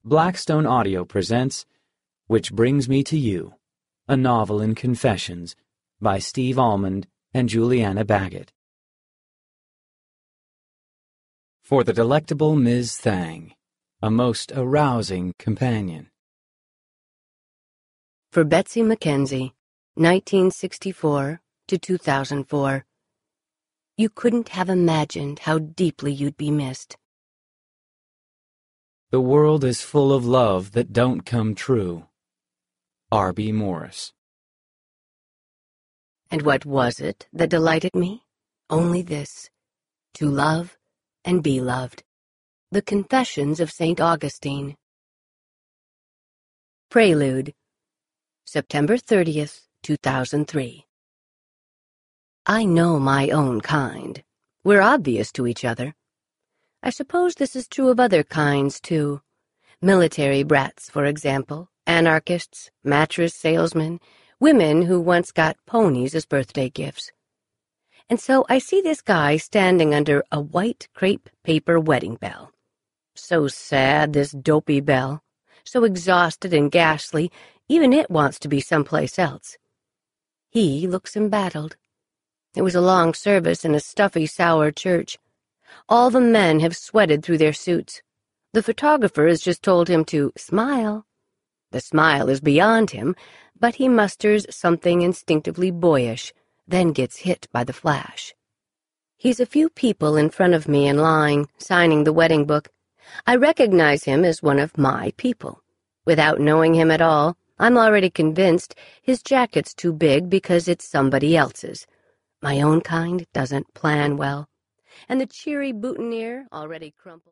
Blackstone Audio presents Which Brings Me to You, a novel in confessions by Steve Almond and Juliana Baggett. For the delectable Ms. Thang, a most arousing companion. For Betsy Mackenzie, 1964 to 2004. You couldn't have imagined how deeply you'd be missed. The world is full of love that don't come true. R.B. Morris. And what was it that delighted me? Only this: to love and be loved. The Confessions of St. Augustine. Prelude, September 30th, 2003. I know my own kind. We're obvious to each other. I suppose this is true of other kinds, too. Military brats, for example, anarchists, mattress salesmen, women who once got ponies as birthday gifts. And so I see this guy standing under a white crepe paper wedding bell. So sad, this dopey bell. So exhausted and ghastly, even it wants to be someplace else. He looks embattled. It was a long service in a stuffy, sour church. All the men have sweated through their suits. The photographer has just told him to smile. The smile is beyond him, but he musters something instinctively boyish, then gets hit by the flash. He's a few people in front of me in line, signing the wedding book. I recognize him as one of my people. Without knowing him at all, I'm already convinced his jacket's too big because it's somebody else's. My own kind doesn't plan well. And the cheery boutonniere, already crumpled.